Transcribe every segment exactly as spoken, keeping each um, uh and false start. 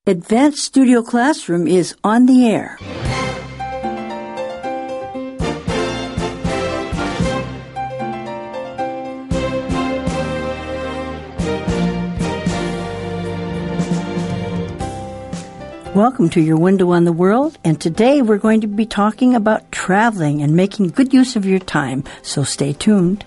Advanced Studio Classroom is on the air. Welcome to your window on the world, and today we're going to be talking about traveling and making good use of your time, so stay tuned.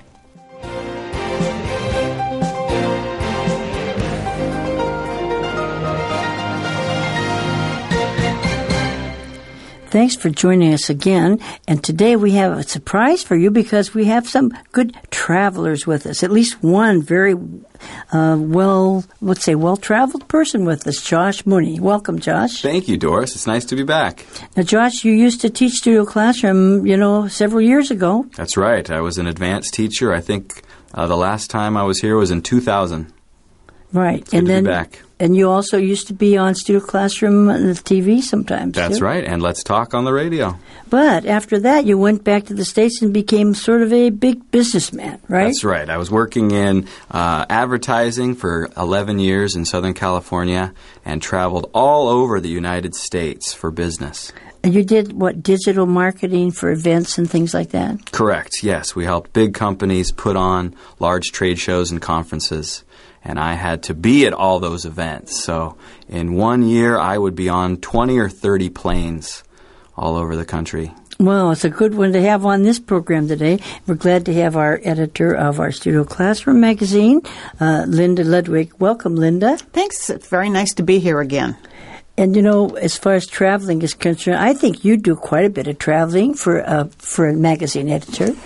Thanks for joining us again, and today we have a surprise for you because we have some good travelers with us, at least one very uh, well, let's say, well-traveled person with us, Josh Mooney. Welcome, Josh. Thank you, Doris. It's nice to be back. Now, Josh, you used to teach Studio Classroom, you know, several years ago. That's right. I was an advanced teacher. I think uh, the last time I was here was in two thousand. Right. It's good and to then, be back. And you also used to be on Studio Classroom on the T V sometimes, That's too. right. And Let's Talk on the radio. But after that, you went back to the States and became sort of a big businessman, right? That's right. I was working in uh, advertising for eleven years in Southern California and traveled all over the United States for business. And you did, what, digital marketing for events and things like that? Correct, yes. We helped big companies put on large trade shows and conferences. And I had to be at all those events. So in one year, I would be on twenty or thirty planes all over the country. Well, it's a good one to have on this program today. We're glad to have our editor of our Studio Classroom magazine, uh, Linda Ludwig. Welcome, Linda. Thanks. It's very nice to be here again. And, you know, as far as traveling is concerned, I think you do quite a bit of traveling for, uh, for a magazine editor.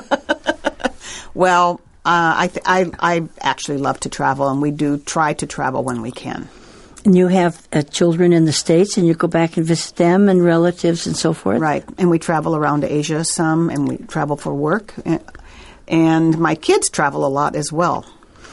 Well, Uh, I, th- I I actually love to travel, and we do try to travel when we can. And you have uh, children in the States, and you go back and visit them and relatives and so forth? Right. And we travel around Asia some, and we travel for work. And, and my kids travel a lot as well.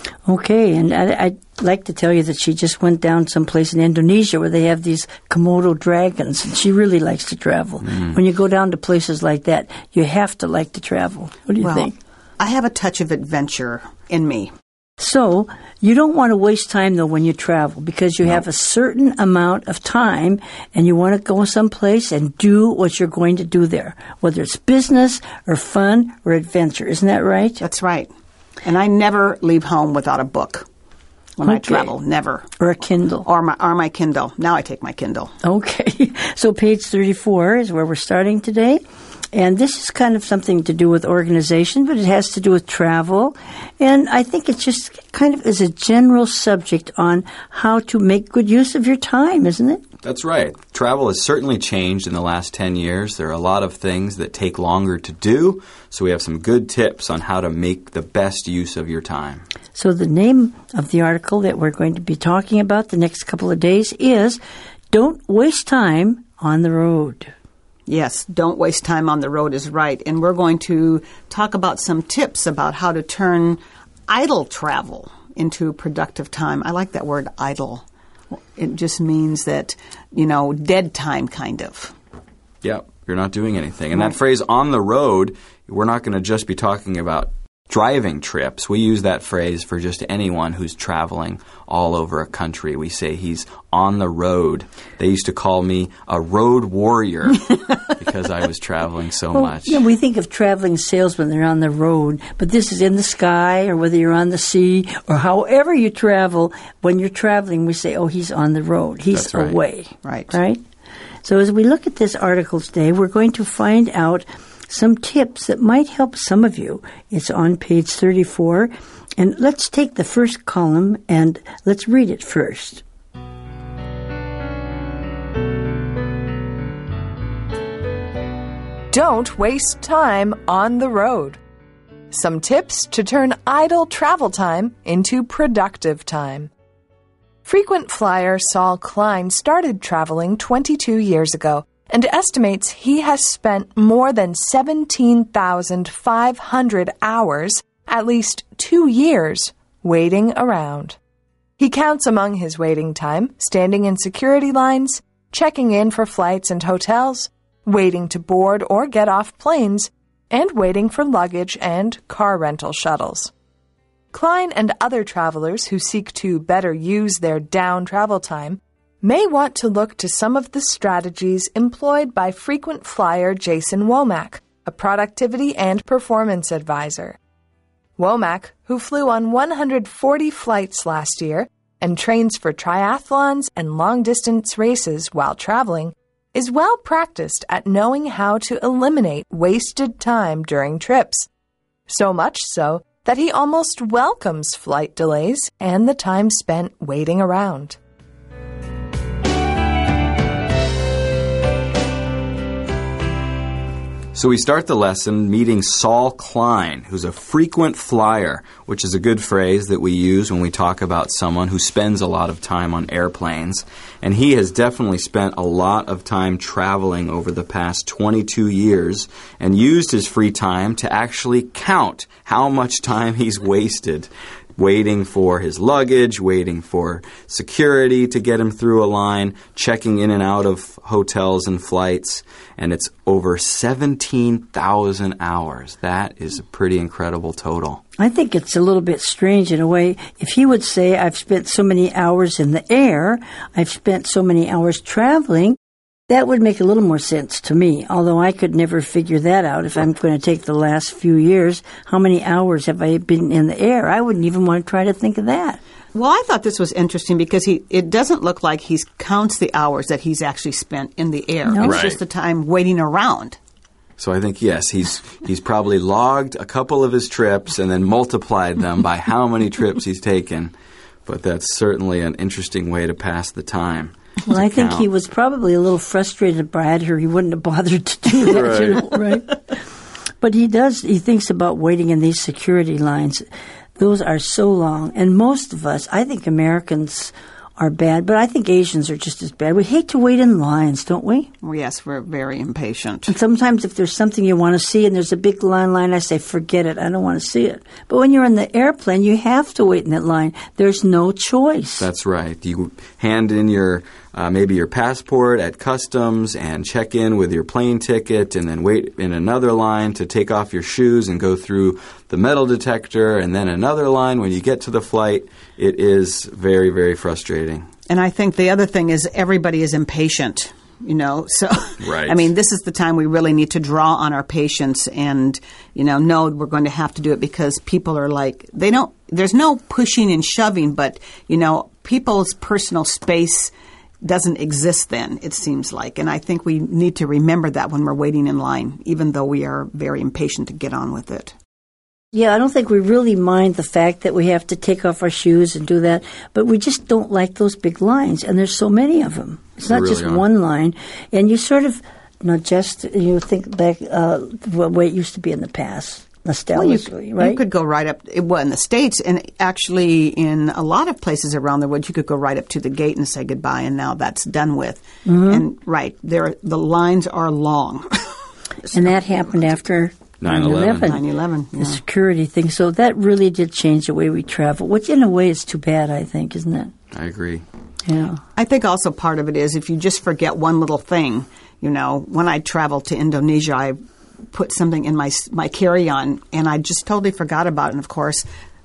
Okay. And I, I'd like to tell you that she just went down someplace in Indonesia where they have these Komodo dragons, and she really likes to travel. Mm. When you go down to places like that, you have to like to travel. What do you well, think? I have a touch of adventure in me. So you don't want to waste time, though, when you travel because you No. have a certain amount of time and you want to go someplace and do what you're going to do there, whether it's business or fun or adventure. Isn't that right? That's right. And I never leave home without a book when Okay. I travel. Never. Or a Kindle. Or my, or my Kindle. Now I take my Kindle. Okay. So page thirty-four is where we're starting today. And this is kind of something to do with organization, but it has to do with travel. And I think it just kind of is a general subject on how to make good use of your time, isn't it? That's right. Travel has certainly changed in the last ten years. There are a lot of things that take longer to do, so we have some good tips on how to make the best use of your time. So the name of the article that we're going to be talking about the next couple of days is Don't Waste Time on the Road. Yes, don't waste time on the road is right. And we're going to talk about some tips about how to turn idle travel into productive time. I like that word, idle. It just means that, you know, dead time kind of. Yep, you're not doing anything. And that phrase, on the road, we're not going to just be talking about driving trips. We use that phrase for just anyone who's traveling all over a country. We say he's on the road. They used to call me a road warrior because I was traveling so well, much. Yeah, we think of traveling salesmen, they're on the road, but this is in the sky or whether you're on the sea or however you travel. When you're traveling, we say, oh, he's on the road. He's That's right. away. Right. Right? So as we look at this article today, we're going to find out some tips that might help some of you. It's on page thirty-four. And let's take the first column and let's read it first. Don't waste time on the road. Some tips to turn idle travel time into productive time. Frequent flyer Saul Klein started traveling twenty-two years ago and estimates he has spent more than seventeen thousand five hundred hours, at least two years, waiting around. He counts among his waiting time standing in security lines, checking in for flights and hotels, waiting to board or get off planes, and waiting for luggage and car rental shuttles. Klein and other travelers who seek to better use their down travel time may want to look to some of the strategies employed by frequent flyer Jason Womack, a productivity and performance advisor. Womack, who flew on one hundred forty flights last year and trains for triathlons and long-distance races while traveling, is well practiced at knowing how to eliminate wasted time during trips. So much so that he almost welcomes flight delays and the time spent waiting around. So we start the lesson meeting Saul Klein, who's a frequent flyer, which is a good phrase that we use when we talk about someone who spends a lot of time on airplanes. And he has definitely spent a lot of time traveling over the past twenty-two years and used his free time to actually count how much time he's wasted waiting for his luggage, waiting for security to get him through a line, checking in and out of hotels and flights, and it's over seventeen thousand hours. That is a pretty incredible total. I think it's a little bit strange in a way. If he would say, I've spent so many hours in the air, I've spent so many hours traveling, that would make a little more sense to me, although I could never figure that out. If I'm going to take the last few years, how many hours have I been in the air? I wouldn't even want to try to think of that. Well, I thought this was interesting because he it doesn't look like he counts the hours that he's actually spent in the air. No. It's Right. just the time waiting around. So I think, yes, he's he's probably logged a couple of his trips and then multiplied them by how many trips he's taken. But that's certainly an interesting way to pass the time. Well, I think count. he was probably a little frustrated by it, or he wouldn't have bothered to do that, Right. you know, right? But he does, he thinks about waiting in these security lines. Those are so long. And most of us, I think Americans are bad, but I think Asians are just as bad. We hate to wait in lines, don't we? Well, yes, we're very impatient. And sometimes if there's something you want to see and there's a big line line, I say, forget it, I don't want to see it. But when you're in the airplane, you have to wait in that line. There's no choice. That's right. You hand in your uh, maybe your passport at customs and check in with your plane ticket and then wait in another line to take off your shoes and go through the metal detector and then another line when you get to the flight. It is very, very frustrating. And I think the other thing is everybody is impatient, you know. So, Right. I mean, this is the time we really need to draw on our patience and, you know, know we're going to have to do it because people are like, they don't, there's no pushing and shoving, but, you know, people's personal space doesn't exist then, it seems like. And I think we need to remember that when we're waiting in line, even though we are very impatient to get on with it. Yeah, I don't think we really mind the fact that we have to take off our shoes and do that, but we just don't like those big lines, and there's so many of them. It's There not really just are. one line, and you sort of, you know, just, you think back uh, the way it used to be in the past, Well, you, nostalgically, right? you could go right up, well, in the States, and actually in a lot of places around the world, you could go right up to the gate and say goodbye, and now that's done with. Mm-hmm. And, right, there, the lines are long. And that happened after nine nine eleven. eleven. nine eleven, The yeah. security thing. So that really did change the way we travel, which in a way is too bad, I think, isn't it? I agree. Yeah. I think also part of it is if you just forget one little thing, you know, when I traveled to Indonesia, I put something in my my carry-on, and I just totally forgot about it. And, of course,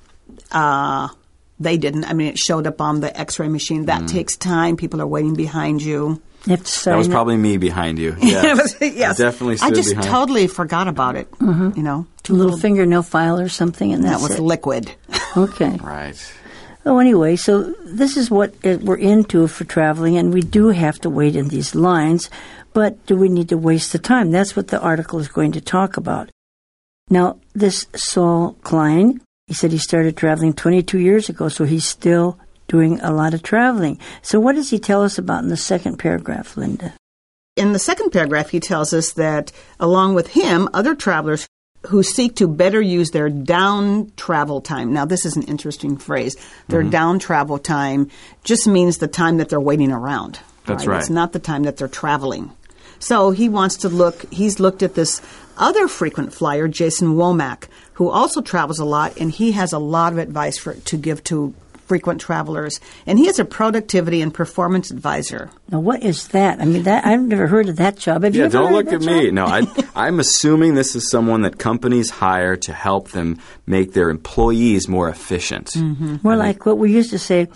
uh, they didn't. I mean, it showed up on the X-ray machine. That takes time. People are waiting behind you. You have to sign That was it. probably me behind you. Yes. yes. I definitely stood I just behind. totally forgot about it, you know. a little fingernail file or something, and That that's was it. liquid. Okay. Right. Oh, anyway, so this is what it, we're into for traveling, and we do have to wait in these lines, but do we need to waste the time? That's what the article is going to talk about. Now, this Saul Klein, he said he started traveling twenty-two years ago, so he's still doing a lot of traveling. So what does he tell us about in the second paragraph, Linda? In the second paragraph, he tells us that along with him, other travelers who seek to better use their down travel time. Now, this is an interesting phrase. Their Mm-hmm. down travel time just means the time that they're waiting around. That's right. It's not the time that they're traveling. So he wants to look, he's looked at this other frequent flyer, Jason Womack, who also travels a lot, and he has a lot of advice for to give to frequent travelers. And he is a productivity and performance advisor. Now, what is that? I mean, that I've never heard of that job. Have you Yeah, ever don't heard look of at that me. job? No, I, I'm assuming this is someone that companies hire to help them make their employees more efficient. More like what we used to say,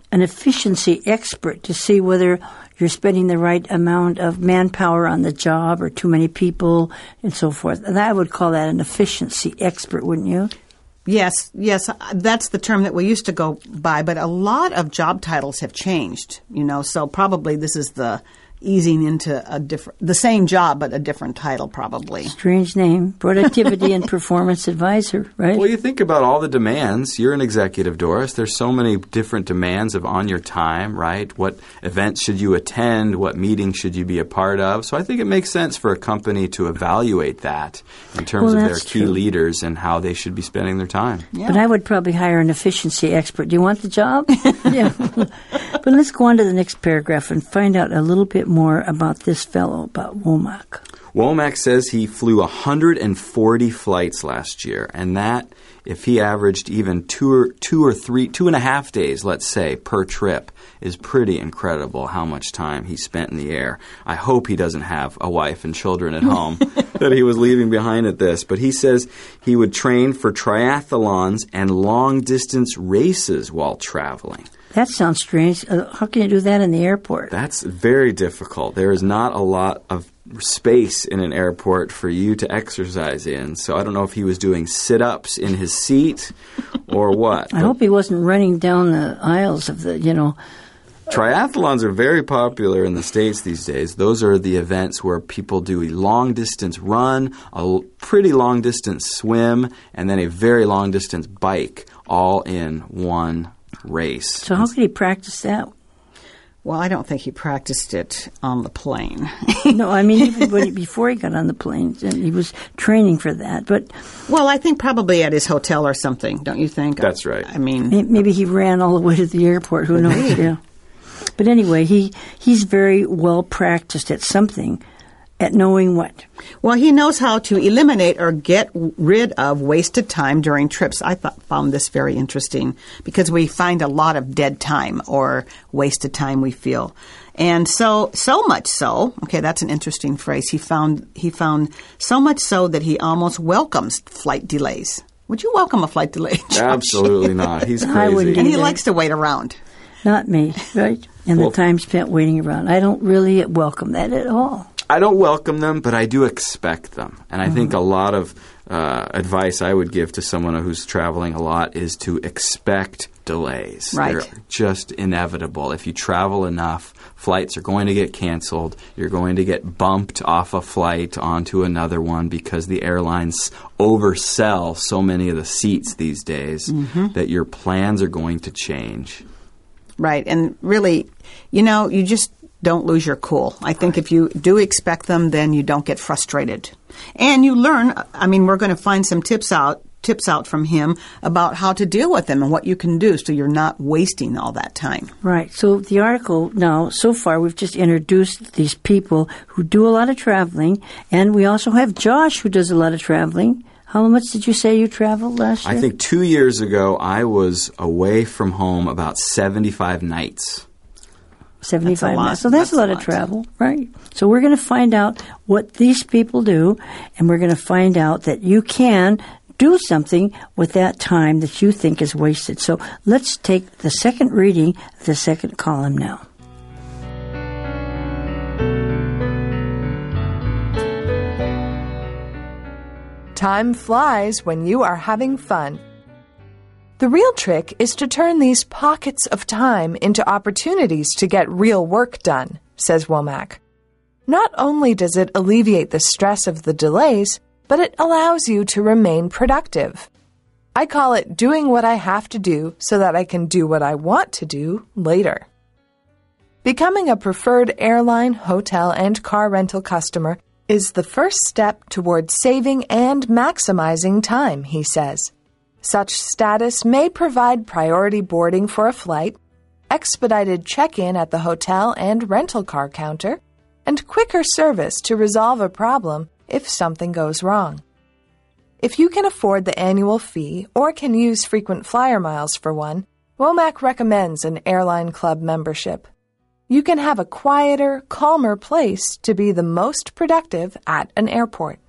an efficiency expert to see whether you're spending the right amount of manpower on the job or too many people and so forth. And I would call that an efficiency expert, wouldn't you? Yes, yes, that's the term that we used to go by, but a lot of job titles have changed, you know, so probably this is the easing into a different, the same job, but a different title probably. Strange name. Productivity and Performance Advisor, right? Well, you think about all the demands. You're an executive, Doris. There's so many different demands of on your time, right? What events should you attend? What meetings should you be a part of? So I think it makes sense for a company to evaluate that in terms well, of their key true. leaders and how they should be spending their time. Yeah. But I would probably hire an efficiency expert. Do you want the job? Yeah. But let's go on to the next paragraph and find out a little bit more about this fellow, about Womack. Womack says he flew one hundred forty flights last year, and that, if he averaged even two or, two or three, two and a half days, let's say, per trip, is pretty incredible how much time he spent in the air. I hope he doesn't have a wife and children at home that he was leaving behind at this. But he says he would train for triathlons and long-distance races while traveling. That sounds strange. Uh, how can you do that in the airport? That's very difficult. There is not a lot of space in an airport for you to exercise in. So I don't know if he was doing sit-ups in his seat or what. I hope he wasn't running down the aisles of the, you know. Triathlons are very popular in the States these days. Those are the events where people do a long-distance run, a pretty long-distance swim, and then a very long-distance bike, all in one race. So how could he practice that? Well, I don't think he practiced it on the plane. No, I mean, even when he, before he got on the plane, and he was training for that. But well, I think probably at his hotel or something, don't you think? That's right. I mean, may- maybe he ran all the way to the airport. Who knows? Yeah. But anyway, he he's very well practiced at something, at knowing what. Well, he knows how to eliminate or get rid of wasted time during trips. I th- found this very interesting because we find a lot of dead time or wasted time, we feel. And so, so much so, okay, that's an interesting phrase. He found, he found so much so that he almost welcomes flight delays. Would you welcome a flight delay, Josh? Absolutely not. He's crazy. I wouldn't And he either. likes to wait around. Not me, right? And Well- the time spent waiting around. I don't really welcome that at all. I don't welcome them, but I do expect them. And I think a lot of uh, advice I would give to someone who's traveling a lot is to expect delays. Right. They're just inevitable. If you travel enough, flights are going to get canceled. You're going to get bumped off a flight onto another one because the airlines oversell so many of the seats these days that your plans are going to change. Right. And really, you know, you just don't lose your cool. I think if you do expect them, then you don't get frustrated. And you learn, I mean, we're going to find some tips out, tips out from him about how to deal with them and what you can do so you're not wasting all that time. Right. So the article now, so far, we've just introduced these people who do a lot of traveling, and we also have Josh who does a lot of traveling. How much did you say you traveled last year? I think two years ago, I was away from home about seventy-five nights. seventy-five That's a lot. miles. So that's, That's a lot a of lot. travel, right? So we're going to find out what these people do, and we're going to find out that you can do something with that time that you think is wasted. So let's take the second reading of the second column now. Time flies when you are having fun. The real trick is to turn these pockets of time into opportunities to get real work done, says Womack. Not only does it alleviate the stress of the delays, but it allows you to remain productive. I call it doing what I have to do so that I can do what I want to do later. Becoming a preferred airline, hotel, and car rental customer is the first step toward saving and maximizing time, he says. Such status may provide priority boarding for a flight, expedited check-in at the hotel and rental car counter, and quicker service to resolve a problem if something goes wrong. If you can afford the annual fee or can use frequent flyer miles for one, Womack recommends an airline club membership. You can have a quieter, calmer place to be the most productive at an airport.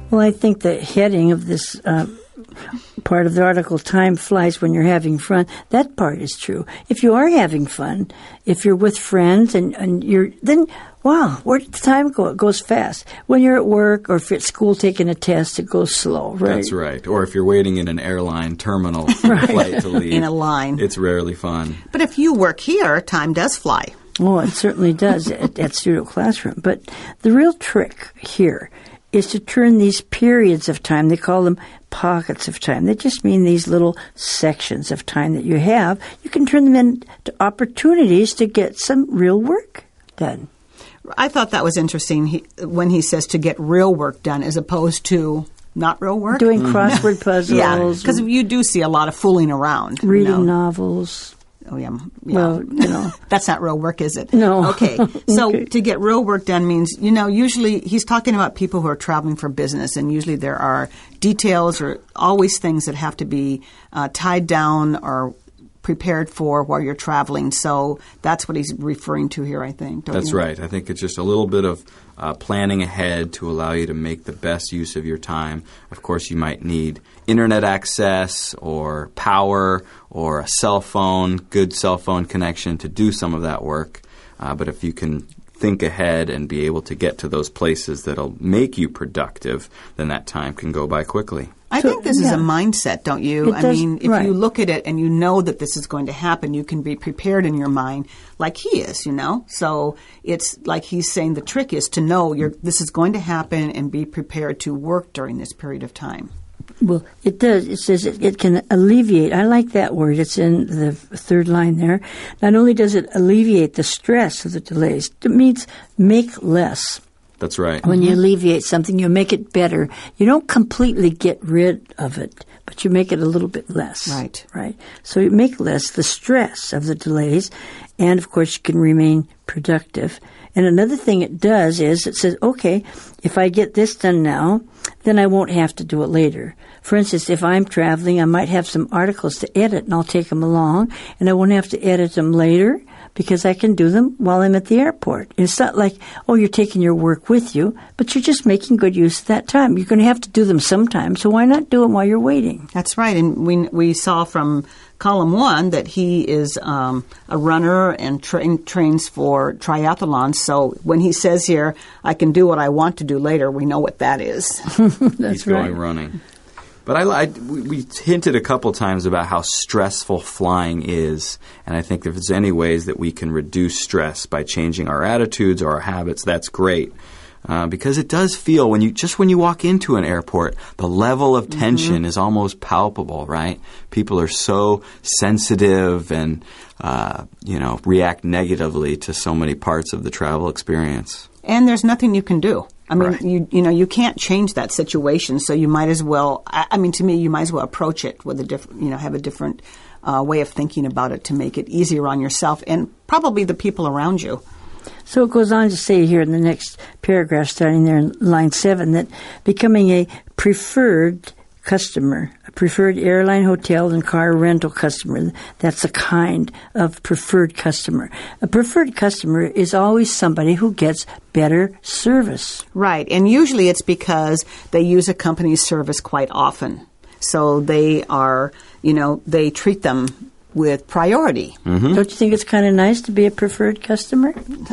Well, I think the heading of this uh, part of the article, time flies when you're having fun, that part is true. If you are having fun, if you're with friends and, and you're, then, wow, where did the time go? It goes fast. When you're at work or if you're at school taking a test, it goes slow, right? That's right. Or if you're waiting in an airline terminal for a flight to leave. In a line. It's rarely fun. But if you work here, time does fly. Oh, it certainly does at, at Studio Classroom. But the real trick here is to turn these periods of time, they call them pockets of time. They just mean these little sections of time that you have. You can turn them into opportunities to get some real work done. I thought that was interesting he, when he says to get real work done as opposed to not real work. Doing crossword puzzles. Yeah, because you do see a lot of fooling around. Reading you know. novels. Oh, yeah. yeah. Well, you know. That's not real work, is it? No. Okay. So Okay. to get real work done means, you know, usually he's talking about people who are traveling for business, and usually there are details or always things that have to be uh, tied down or prepared for while you're traveling. So that's what he's referring to here, I think. Don't That's you? right. I think it's just a little bit of uh, planning ahead to allow you to make the best use of your time. Of course, you might need internet access or power or a cell phone, good cell phone connection to do some of that work. Uh, but if you can think ahead and be able to get to those places that'll make you productive, then that time can go by quickly. I So, think this yeah. is a mindset, don't you? It I does- mean, if right. you look at it and you know that this is going to happen, you can be prepared in your mind like he is, you know? So it's like he's saying the trick is to know you're, this is going to happen and be prepared to work during this period of time. Well, it does. It says it, it can alleviate. I like that word. It's in the third line there. Not only does it alleviate the stress of the delays, it means make less. That's right. When you alleviate something, you make it better. You don't completely get rid of it, but you make it a little bit less. Right. Right. So you make less the stress of the delays, and of course you can remain productive. And another thing it does is it says, okay, if I get this done now, then I won't have to do it later. For instance, if I'm traveling, I might have some articles to edit, and I'll take them along, and I won't have to edit them later because I can do them while I'm at the airport. It's not like, oh, you're taking your work with you, but you're just making good use of that time. You're going to have to do them sometime, so why not do them while you're waiting? That's right. And we we saw from column one that he is um, a runner and train, trains for triathlons. So when he says here, I can do what I want to do later, we know what that is. That's He's right. going running. But I, I, we we hinted a couple times about how stressful flying is, and I think if there's any ways that we can reduce stress by changing our attitudes or our habits, that's great. Uh, because it does feel, when you just when you walk into an airport, the level of tension mm-hmm. is almost palpable, right? People are so sensitive and, uh, you know, react negatively to so many parts of the travel experience. And there's nothing you can do. I mean, Right. you you know, you can't change that situation, so you might as well, I, I mean, to me, you might as well approach it with a different, you know, have a different uh, way of thinking about it to make it easier on yourself and probably the people around you. So it goes on to say here in the next paragraph, starting there in line seven, that becoming a preferred customer, a preferred airline, hotel, and car rental customer, that's a kind of preferred customer. A preferred customer is always somebody who gets better service. Right, and usually it's because they use a company's service quite often. So they are, you know, they treat them with priority. Mm-hmm. Don't you think it's kind of nice to be a preferred customer?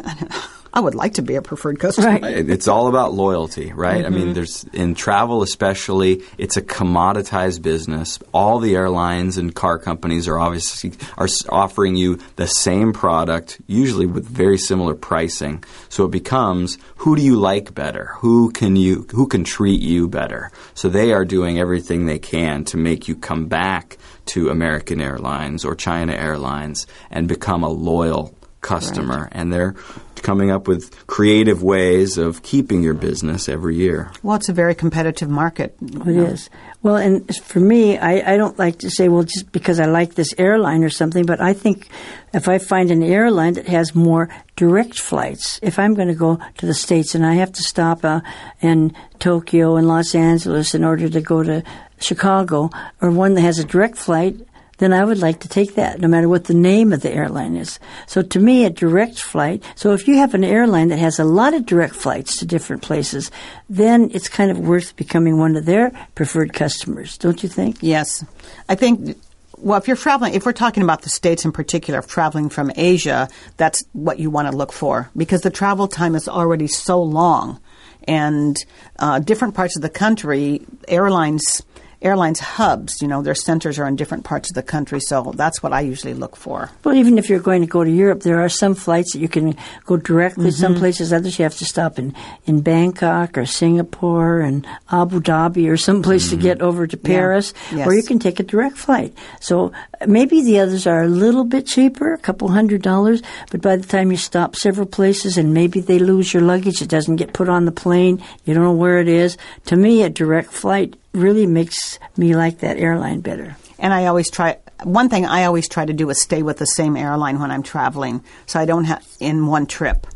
I would like to be a preferred customer. Right. It's all about loyalty, right? Mm-hmm. I mean, there's in travel especially, it's a commoditized business. All the airlines and car companies are obviously are offering you the same product, usually with very similar pricing. So it becomes, who do you like better? Who can you who can treat you better? So they are doing everything they can to make you come back to American Airlines or China Airlines and become a loyal customer. Right. And they're coming up with creative ways of keeping your business every year. Well, it's a very competitive market. It is. Well, and for me, I, I don't like to say, well, just because I like this airline or something, but I think if I find an airline that has more direct flights, if I'm going to go to the States and I have to stop uh, in Tokyo and Los Angeles in order to go to Chicago, or one that has a direct flight, then I would like to take that, no matter what the name of the airline is. So to me, a direct flight, so if you have an airline that has a lot of direct flights to different places, then it's kind of worth becoming one of their preferred customers, don't you think? Yes. I think, well, if you're traveling, if we're talking about the States in particular, if traveling from Asia, that's what you want to look for, because the travel time is already so long. And uh, different parts of the country, airlines... Airlines hubs, you know, their centers are in different parts of the country, so that's what I usually look for. Well, even if you're going to go to Europe, there are some flights that you can go directly. Mm-hmm. Some places, others you have to stop in, in Bangkok or Singapore and Abu Dhabi or someplace mm-hmm. to get over to Paris, yeah. yes. or you can take a direct flight. So maybe the others are a little bit cheaper, a couple hundred dollars, but by the time you stop several places and maybe they lose your luggage, it doesn't get put on the plane, you don't know where it is. To me, a direct flight really makes me like that airline better. And I always try, one thing I always try to do is stay with the same airline when I'm traveling, so I don't have in one trip,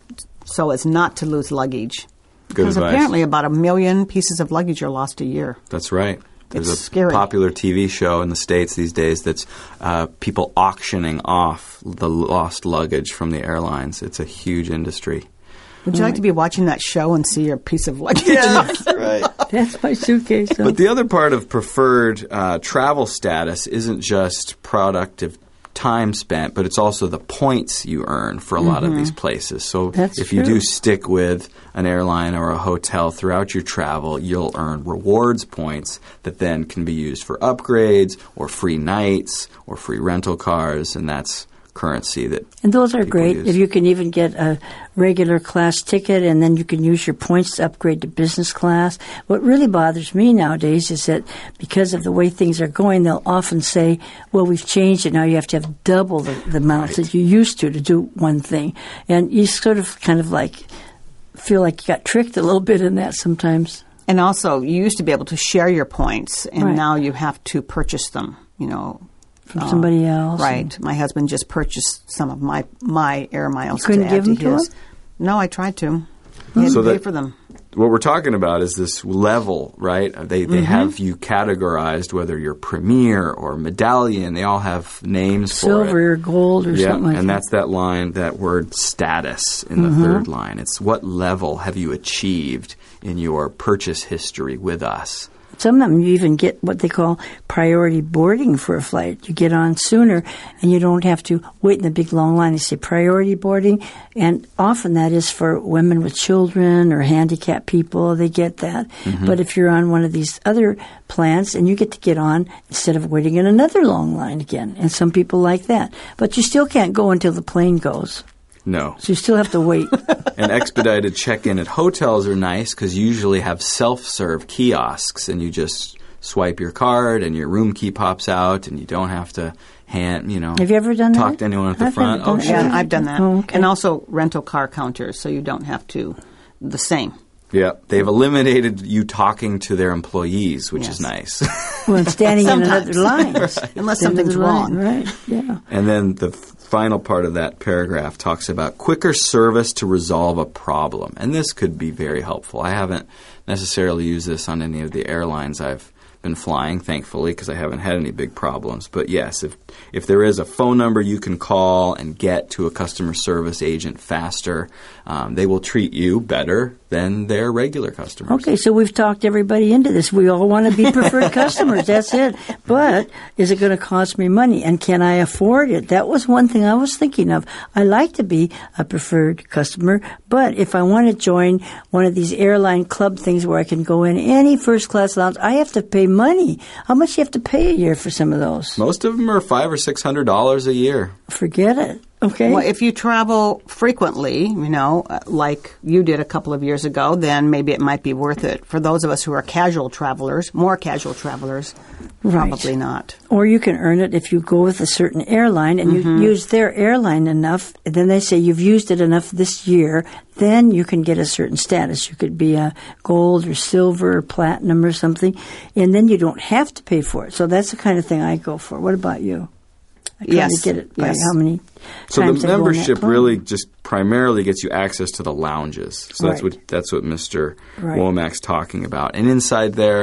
so as not to lose luggage. Good because advice. Apparently about a million pieces of luggage are lost a year. That's right. There's it's a scary. popular T V show in the States these days that's uh, people auctioning off the lost luggage from the airlines. It's a huge industry. Would you like to be watching that show and see your piece of luggage? Yeah, that's right. That's my suitcase. Huh? But the other part of preferred uh, travel status isn't just productive time spent, but it's also the points you earn for a lot mm-hmm. of these places. So That's if true. you do stick with an airline or a hotel throughout your travel, you'll earn rewards points that then can be used for upgrades or free nights or free rental cars, and that's currency that and those are great. use. If you can even get a regular class ticket and then you can use your points to upgrade to business class. What really bothers me nowadays is that because of the way things are going, they'll often say, well, we've changed it. Now you have to have double the, the amount Right. that you used to to do one thing. And you sort of kind of like feel like you got tricked a little bit in that sometimes. And also, you used to be able to share your points, and Right. now you have to purchase them, you know. From somebody else. Right. My husband just purchased some of my my air miles You couldn't to add give them to to his. him? No, I tried to. He had So to pay that- for them. What we're talking about is this level, right? They they Mm-hmm. have you categorized, whether you're Premier or Medallion. They all have names for it. Silver or gold or Yeah, something like and that. that's that line, that word status in the Mm-hmm. third line. It's what level have you achieved in your purchase history with us? Some of them you even get what they call priority boarding for a flight. You get on sooner and you don't have to wait in the big long line. They say priority boarding, and often that is for women with children or handicapped people. They get that. Mm-hmm. But if you're on one of these other plans, and you get to get on instead of waiting in another long line again. And some people like that. But you still can't go until the plane goes. No. So you still have to wait. And expedited check-in at hotels are nice because you usually have self-serve kiosks, and you just swipe your card and your room key pops out, and you don't have to hand, you know, Have you ever done talk that? to anyone at the I've front. never done Oh, that. sure. Yeah, I've done that. Oh, okay. And also rental car counters, so you don't have to, the same. Yeah, they've eliminated you talking to their employees, which is Yes. nice. Well, and standing in Sometimes. another line. Unless Stand in something's the line, wrong. Right, yeah. And then the f- final part of that paragraph talks about quicker service to resolve a problem. And this could be very helpful. I haven't necessarily used this on any of the airlines I've been flying, thankfully, because I haven't had any big problems. But yes, if if there is a phone number you can call and get to a customer service agent faster, um, they will treat you better than their regular customers. Okay, so we've talked everybody into this. We all want to be preferred customers. That's it. But is it going to cost me money? And can I afford it? That was one thing I was thinking of. I like to be a preferred customer, but if I want to join one of these airline club things where I can go in any first class lounge, I have to pay money. How much do you have to pay a year for some of those? Most of them are five or six hundred dollars a year. Forget it. Okay. Well, if you travel frequently, you know, uh, like you did a couple of years ago, then maybe it might be worth it. For those of us who are casual travelers, more casual travelers, Right. probably not. Or you can earn it if you go with a certain airline and you use their airline enough, and then they say you've used it enough this year, then you can get a certain status. You could be a gold or silver or platinum or something, and then you don't have to pay for it. So that's the kind of thing I go for. What about you? I try Yes, to get it by yes. how many So times the I go on that membership plane. really just primarily gets you access to the lounges. So that's Right. what that's what Mister Right. Womack's talking about. And inside there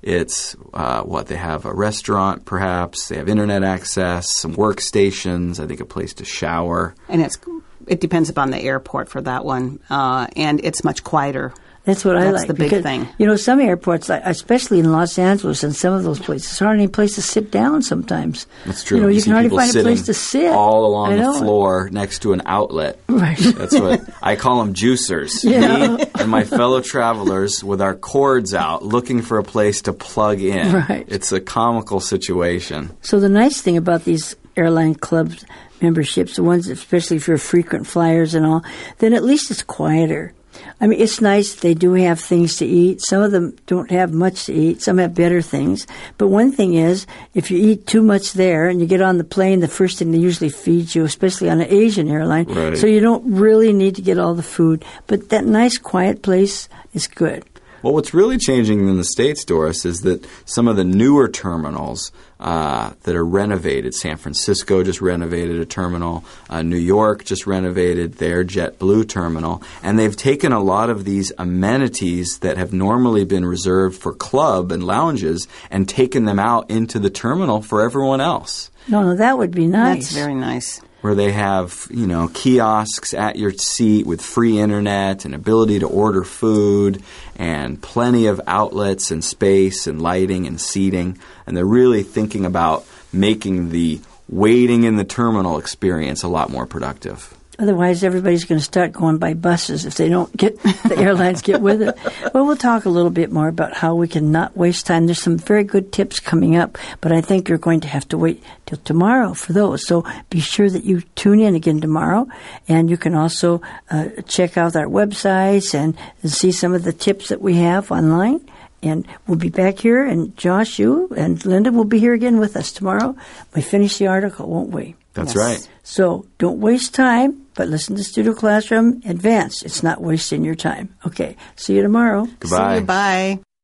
It's uh, what they have a restaurant, perhaps. They have internet access, some workstations. I think a place to shower. And it's it depends upon the airport for that one, uh, and it's much quieter. That's what I That's like. the big because, thing. You know, some airports, like- especially in Los Angeles and some of those places, there's hardly any place to sit down sometimes. That's true. You know, you, see can hardly people find a sitting place to sit. all along I the know. floor next to an outlet. Right. That's what I call them, juicers. Yeah. Me and my fellow travelers with our cords out looking for a place to plug in. Right. It's a comical situation. So the nice thing about these airline clubs memberships, the ones, especially if you're frequent flyers and all, then at least it's quieter. I mean, it's nice. They do have things to eat. Some of them don't have much to eat. Some have better things. But one thing is, if you eat too much there and you get on the plane, the first thing they usually feed you, especially on an Asian airline, Right. so you don't really need to get all the food. But that nice, quiet place is good. Well, what's really changing in the States, Doris, is that some of the newer terminals uh, that are renovated, San Francisco just renovated a terminal, uh, New York just renovated their JetBlue terminal, and they've taken a lot of these amenities that have normally been reserved for club and lounges and taken them out into the terminal for everyone else. No, no, that would be nice. That's very nice. Where they have, you know, kiosks at your seat with free internet and ability to order food and plenty of outlets and space and lighting and seating. And they're really thinking about making the waiting in the terminal experience a lot more productive. Otherwise, everybody's going to start going by buses if they don't get the airlines get with it. Well, we'll talk a little bit more about how we can not waste time. There's some very good tips coming up, but I think you're going to have to wait till tomorrow for those. So be sure that you tune in again tomorrow, and you can also uh, check out our websites and, and see some of the tips that we have online. And we'll be back here, and Josh, you and Linda will be here again with us tomorrow. We finish the article, won't we? That's Yes. right. So don't waste time, but listen to Studio Classroom Advanced. It's not wasting your time. Okay, see you tomorrow. Goodbye. See you, bye.